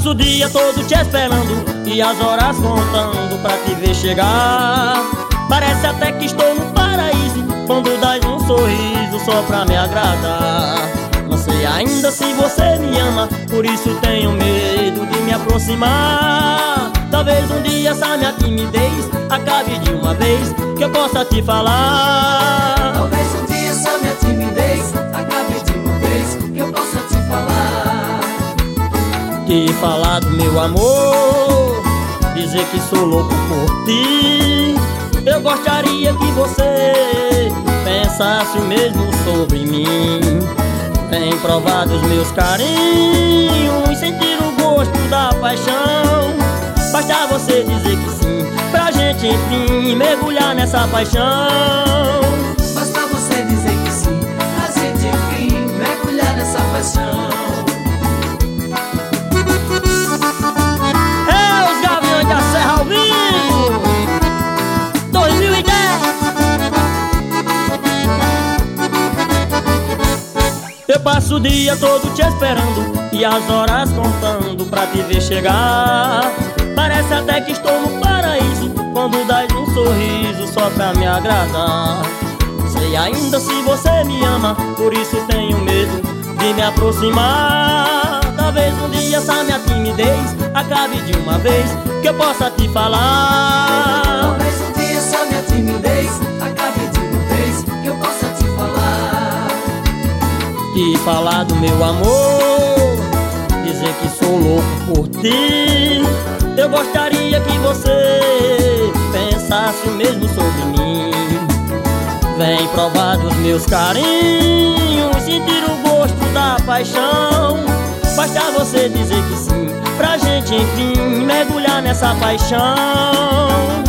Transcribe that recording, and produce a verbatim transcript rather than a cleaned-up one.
passo o dia todo te esperando e as horas contando pra te ver chegar. Parece até que estou no paraíso quando dás um sorriso só pra me agradar. Não sei ainda se você me ama, por isso tenho medo de me aproximar. Talvez um dia essa minha timidez acabe de uma vez, que eu possa te falar. Talvez um dia essa minha timidez acabe de uma vez, que eu possa te falar. Te falar do meu amor, dizer que sou louco por ti. Eu gostaria que você pensasse o mesmo sobre mim. Vem provar dos meus carinhos, sentir o gosto da paixão. Basta você dizer que sim, pra gente enfim mergulhar nessa paixão. Basta você dizer que sim, pra gente enfim mergulhar nessa paixão. É os Gaviões da Serra ao vivo dois mil e dez. Eu passo o dia todo te esperando e as horas contando pra te ver chegar. Parece até que estou no paraíso quando dás um sorriso só pra me agradar. Não sei ainda se você me ama, por isso tenho medo de me aproximar. Talvez um dia essa minha timidez acabe de uma vez, que eu possa te falar. Talvez um dia essa minha timidez acabe de uma vez, que eu possa te falar. Te falar do meu amor, dizer que sou louco por ti. Eu gostaria que você pensasse o mesmo sobre mim. Vem provar dos meus carinhos, sentir o gosto da paixão. Basta você dizer que sim, pra gente enfim mergulhar nessa paixão.